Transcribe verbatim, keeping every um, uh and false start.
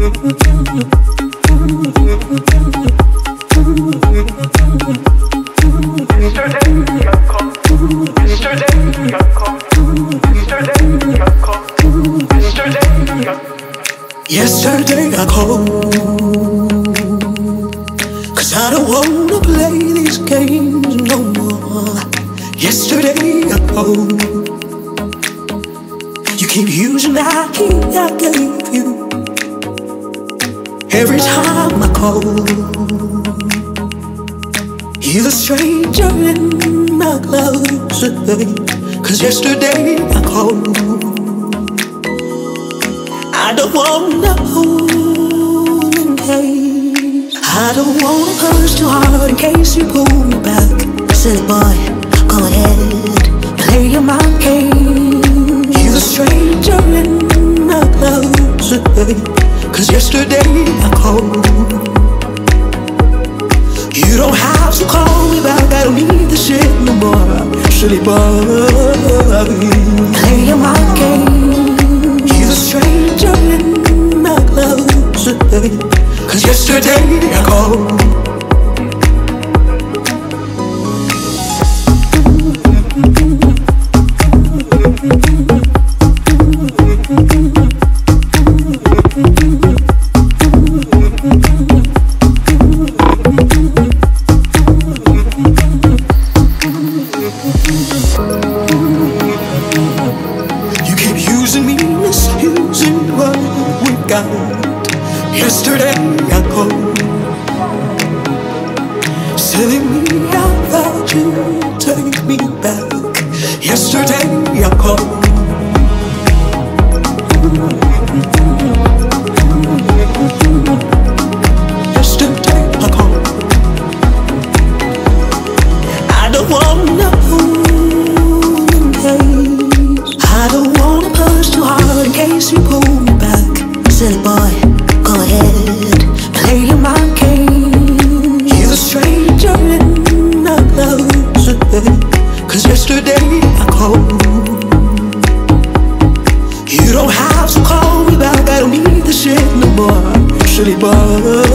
Yesterday I called, 'cause I don't wanna play these games no more. Yesterday I called, you keep using that key I gave you. Every time I call, you're the stranger in my closet. 'Cause yesterday I called, I don't wanna hold in case, I don't wanna push too hard in case you pull me back. Silly boy, go ahead, play your mind game. You're the stranger in my closet. 'Cause yesterday I called, you don't have to call me back, I don't need this shit no more. Silly boy, play your mind game. You're the stranger in my closet. 'Cause yesterday I called, you keep using me, misusing what we got. Yesterday I called, selling me out that you take me back. Yesterday I called, yesterday I called, I don't wanna hold in case, I don't wanna push too hard in case you pull me back. Silly boy, go ahead, play your mind game. You're the stranger in my closet. 'Cause yesterday I called, you don't have to call me back, I don't need this shit no more. Silly boy,